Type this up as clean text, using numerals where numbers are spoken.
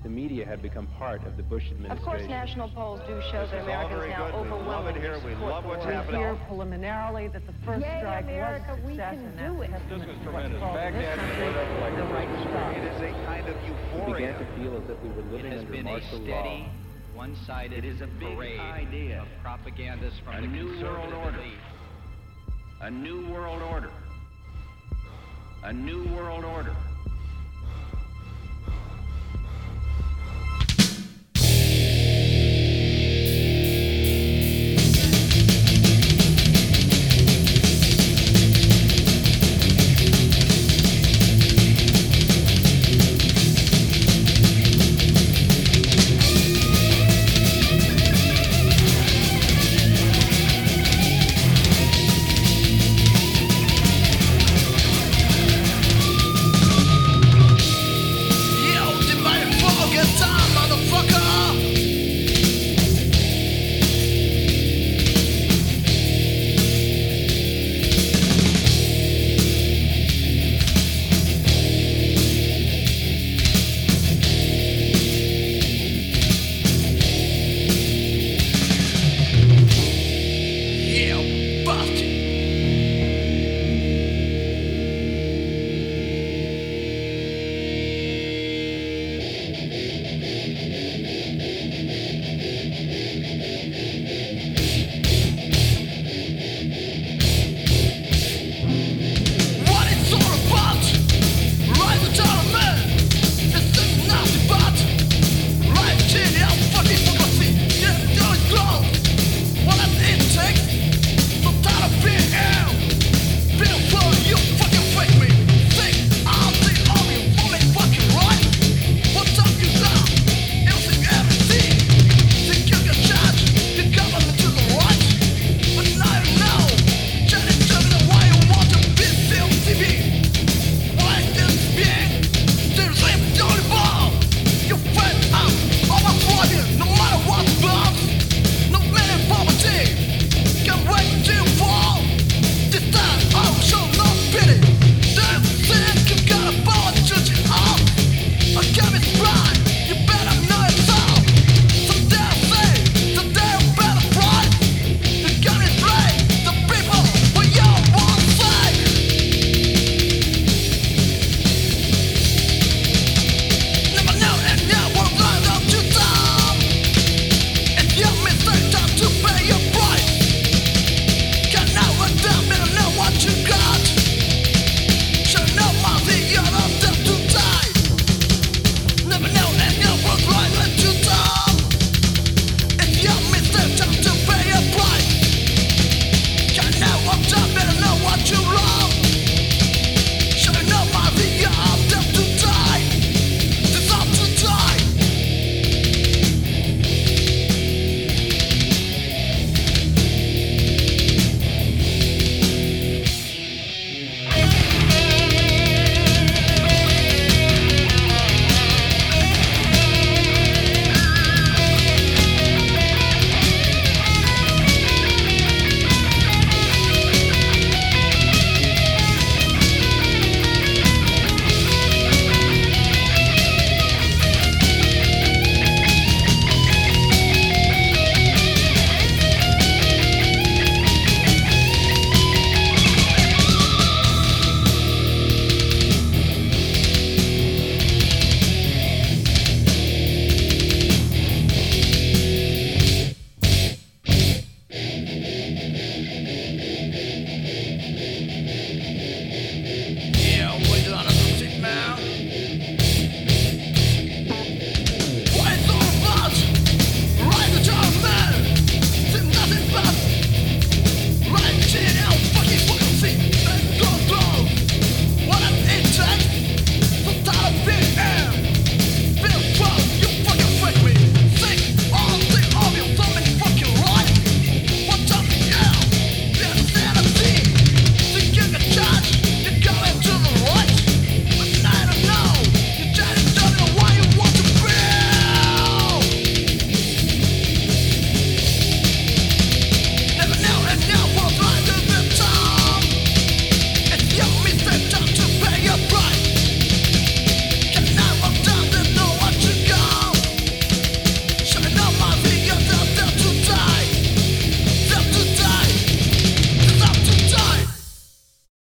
The media had become part of the Bush administration. Of course, national polls do show that Americans now overwhelmingly We love it here. We love what's happening. We hear preliminarily that the first strike was a success, and that's This was tremendous. Baghdad was like the right stuff. It is a kind of We euphoria. began to feel as if we were living under martial law. It has been a steady, one-sided parade of propagandists from the conservative elite. A new world order. A new world order.